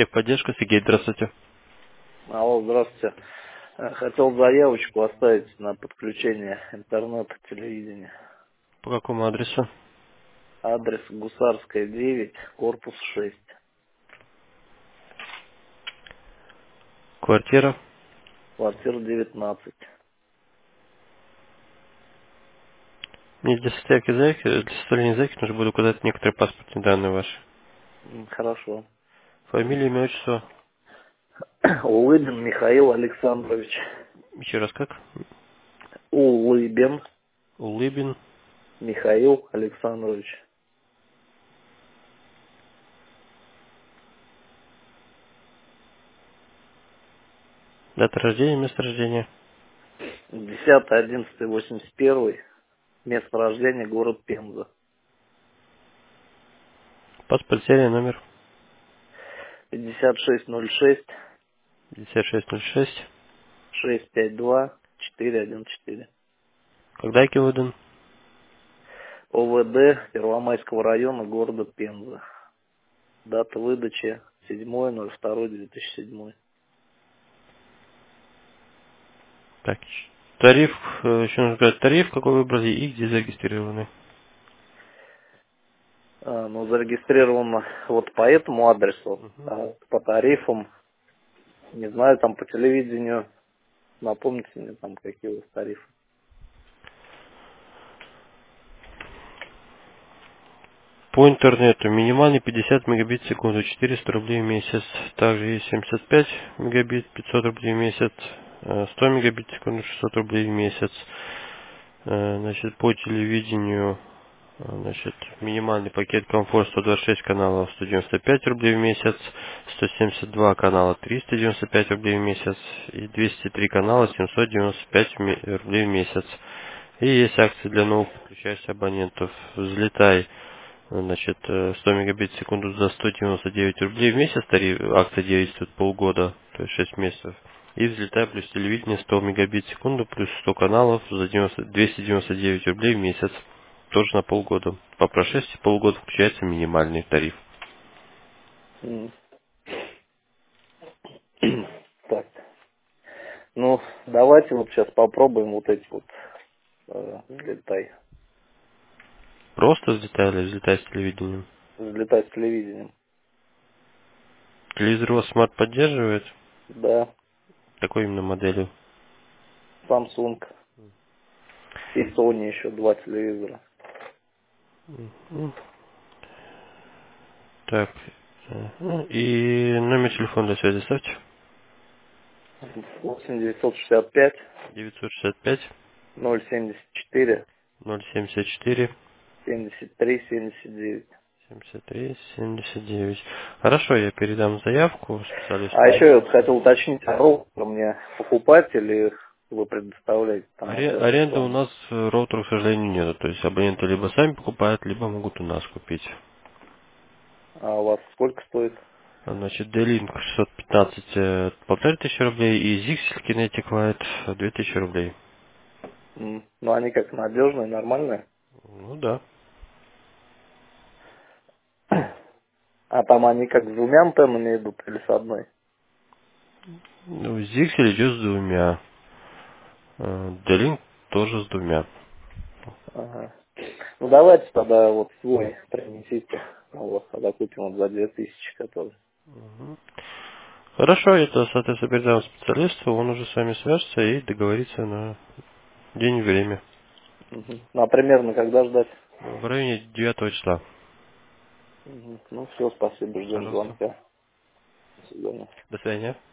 Техподдержка, Сергей, здравствуйте. Алло, здравствуйте. Хотел заявочку оставить на подключение интернета, телевидения. По какому адресу? Адрес Гусарская, 9, корпус 6, Квартира. квартира 19. Мне для составки заявки, для составления заявки нужно будет указать некоторые паспортные данные ваши. Хорошо. Фамилия, имя, отчество. Улыбин Михаил Александрович. Еще раз как? Улыбин Улыбин. Михаил Александрович. Дата рождения, место рождения. 10.11.81. Место рождения город Пенза. Паспорт, серия, номер 5606 5606. 652 414. Когда выдан? ОВД Первомайского района города Пенза. Дата выдачи 7.02.2007. Так, тариф, еще нужно сказать тариф, какой выбрали и где зарегистрированы. Ну, зарегистрировано вот по этому адресу, Мгм. по тарифам, не знаю, там по телевидению, напомните мне там какие у вас тарифы. По интернету минимальный 50 мегабит в секунду, 400 рублей в месяц. Также есть 75 мегабит, 500 рублей в месяц. 100 мегабит в секунду, 600 рублей в месяц. Значит, по телевидению, значит, минимальный пакет комфорт 126 каналов, 195 рублей в месяц. 172 канала, 395 рублей в месяц. И 203 канала, 795 рублей в месяц. И есть акции для новых подключающихся абонентов. Взлетай. Значит, 100 мегабит в секунду за 199 рублей в месяц, акция действует полгода, то есть 6 месяцев. И взлетай плюс телевидение 100 мегабит в секунду плюс 100 каналов за 299 рублей в месяц, тоже на полгода. По прошествии полгода включается минимальный тариф. М. Так, ну, давайте вот сейчас попробуем вот эти вот взлетай. Просто взлетай или взлетай с телевидением? Взлетать с телевидением. Телевизор у вас смарт поддерживает? Да, Какой именно моделью? Samsung и Sony еще два телевизора. Мгм. Так. И номер телефона для связи ставьте. 8965 965 074 074 73 79. 73 79. Хорошо, я передам заявку А специалисту. еще я вот хотел уточнить, а роутер мне покупать или вы предоставляете там надежный Аренда у план? нас роутера, к сожалению, нет. То есть абоненты либо сами покупают, либо могут у нас купить. А у вас сколько стоит? Значит, D-Link 615 1500 рублей и Zixel Kinetic Lite 2000 рублей. Ну они как надежные, нормальные? Ну да. А там они как с двумя антеннами идут или с одной? Ну, Zixel идет с двумя. D-Link тоже с двумя. Ага. Ну давайте тогда вот свой принесите. Ну, вот, тогда купим вот за 2000, который. Хорошо, это, соответственно, передам специалисту, он уже с вами свяжется и договорится на день и время. Мгм. Ну а примерно когда ждать? В районе 9 числа. Ну все, спасибо, ждем Пожалуйста. звонка. До свидания. До свидания.